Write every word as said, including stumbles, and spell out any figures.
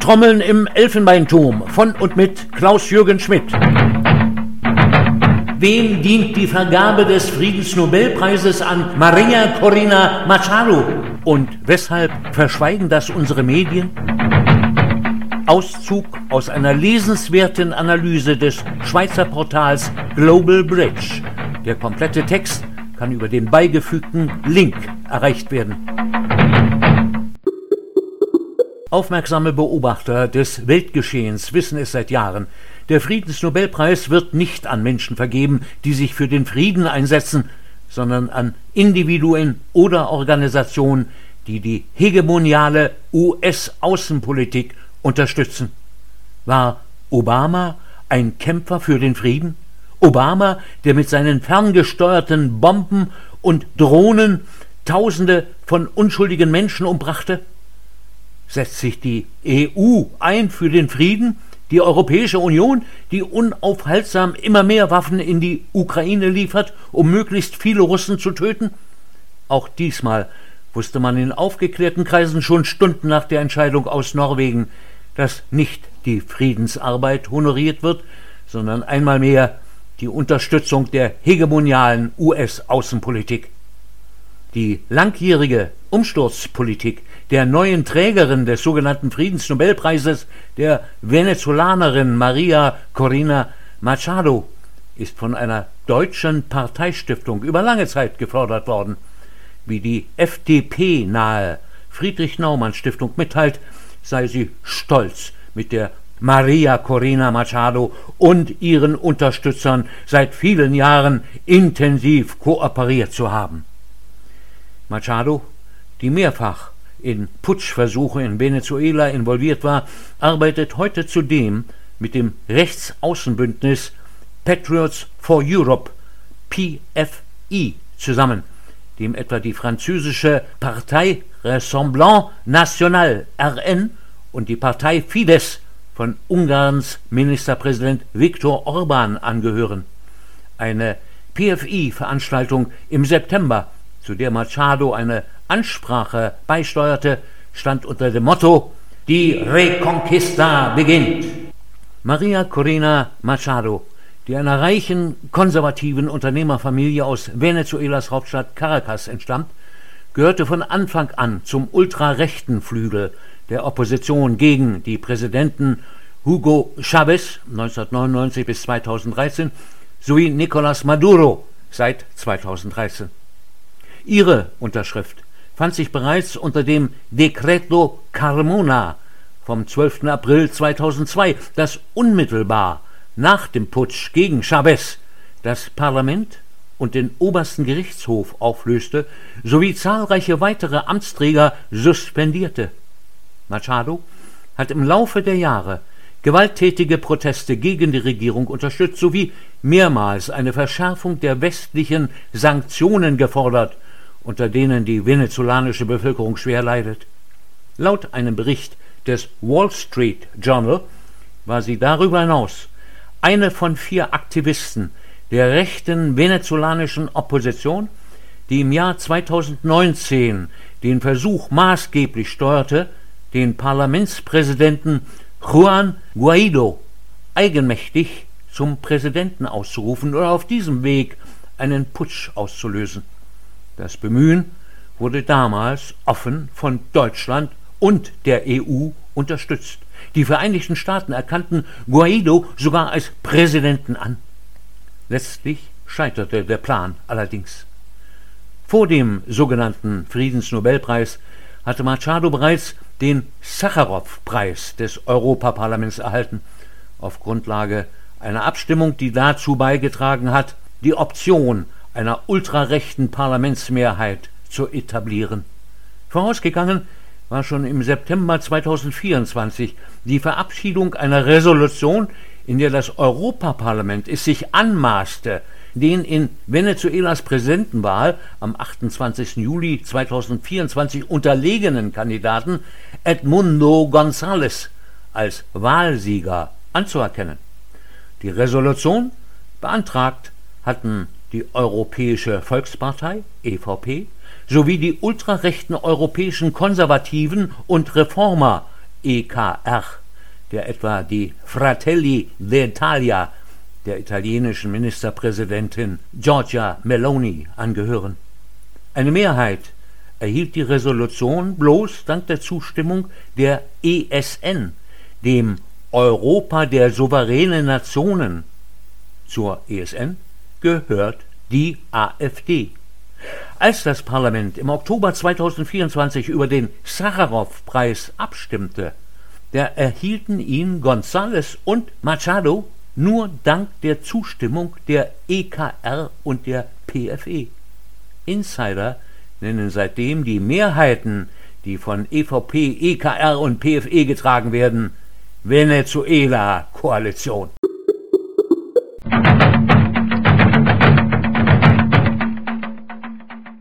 Trommeln im Elfenbeinturm von und mit Klaus-Jürgen Schmidt. Wem dient die Vergabe des Friedensnobelpreises an Maria Corina Machado? Und weshalb verschweigen das unsere Medien? Auszug aus einer lesenswerten Analyse des Schweizer Portals Global Bridge. Der komplette Text kann über den beigefügten Link erreicht werden. Aufmerksame Beobachter des Weltgeschehens wissen es seit Jahren. Der Friedensnobelpreis wird nicht an Menschen vergeben, die sich für den Frieden einsetzen, sondern an Individuen oder Organisationen, die die hegemoniale U S-Außenpolitik unterstützen. War Obama ein Kämpfer für den Frieden? Obama, der mit seinen ferngesteuerten Bomben und Drohnen Tausende von unschuldigen Menschen umbrachte? Setzt sich die E U ein für den Frieden? Die Europäische Union, die unaufhaltsam immer mehr Waffen in die Ukraine liefert, um möglichst viele Russen zu töten? Auch diesmal wusste man in aufgeklärten Kreisen schon Stunden nach der Entscheidung aus Norwegen, dass nicht die Friedensarbeit honoriert wird, sondern einmal mehr die Unterstützung der hegemonialen U S-Außenpolitik. Die langjährige Umsturzpolitik der neuen Trägerin des sogenannten Friedensnobelpreises, der Venezolanerin Maria Corina Machado, ist von einer deutschen Parteistiftung über lange Zeit gefördert worden. Wie die F D P-nahe Friedrich-Naumann-Stiftung mitteilt, sei sie stolz, mit der Maria Corina Machado und ihren Unterstützern seit vielen Jahren intensiv kooperiert zu haben. Machado, die mehrfach in Putschversuche in Venezuela involviert war, arbeitet heute zudem mit dem Rechtsaußenbündnis Patriots for Europe, P F I, zusammen, dem etwa die französische Partei Rassemblement National, R N, und die Partei Fidesz von Ungarns Ministerpräsident Viktor Orbán angehören. Eine P F I-Veranstaltung im September, zu der Machado eine Ansprache beisteuerte, stand unter dem Motto »Die Reconquista beginnt«. Maria Corina Machado, die einer reichen, konservativen Unternehmerfamilie aus Venezuelas Hauptstadt Caracas entstammt, gehörte von Anfang an zum ultrarechten Flügel der Opposition gegen die Präsidenten Hugo Chávez neunzehnhundertneunundneunzig bis zweitausenddreizehn sowie Nicolás Maduro seit zweitausenddreizehn. Ihre Unterschrift fand sich bereits unter dem Decreto Carmona vom zwölften April zweitausendzwei, das unmittelbar nach dem Putsch gegen Chávez das Parlament und den obersten Gerichtshof auflöste, sowie zahlreiche weitere Amtsträger suspendierte. Machado hat im Laufe der Jahre gewalttätige Proteste gegen die Regierung unterstützt, sowie mehrmals eine Verschärfung der westlichen Sanktionen gefordert, unter denen die venezolanische Bevölkerung schwer leidet. Laut einem Bericht des Wall Street Journal war sie darüber hinaus eine von vier Aktivisten der rechten venezolanischen Opposition, die im Jahr zweitausendneunzehn den Versuch maßgeblich steuerte, den Parlamentspräsidenten Juan Guaido eigenmächtig zum Präsidenten auszurufen oder auf diesem Weg einen Putsch auszulösen. Das Bemühen wurde damals offen von Deutschland und der E U unterstützt. Die Vereinigten Staaten erkannten Guaido sogar als Präsidenten an. Letztlich scheiterte der Plan allerdings. Vor dem sogenannten Friedensnobelpreis hatte Machado bereits den Sacharow-Preis des Europaparlaments erhalten, auf Grundlage einer Abstimmung, die dazu beigetragen hat, die Option einer ultrarechten Parlamentsmehrheit zu etablieren. Vorausgegangen war schon im September zweitausendvierundzwanzig die Verabschiedung einer Resolution, in der das Europaparlament es sich anmaßte, den in Venezuelas Präsidentenwahl am achtundzwanzigsten Juli zweitausendvierundzwanzig unterlegenen Kandidaten Edmundo González als Wahlsieger anzuerkennen. Die Resolution beantragt hatten die Europäische Volkspartei, E V P, sowie die ultrarechten europäischen Konservativen und Reformer, E K R, der etwa die Fratelli d'Italia der italienischen Ministerpräsidentin Giorgia Meloni angehören. Eine Mehrheit erhielt die Resolution bloß dank der Zustimmung der E S N, dem Europa der souveränen Nationen. Zur E S N gehört die AfD. Als das Parlament im Oktober zweitausendvierundzwanzig über den Sacharow-Preis abstimmte, da erhielten ihn González und Machado nur dank der Zustimmung der E K R und der P F E. Insider nennen seitdem die Mehrheiten, die von E V P, E K R und P F E getragen werden, Venezuela-Koalition.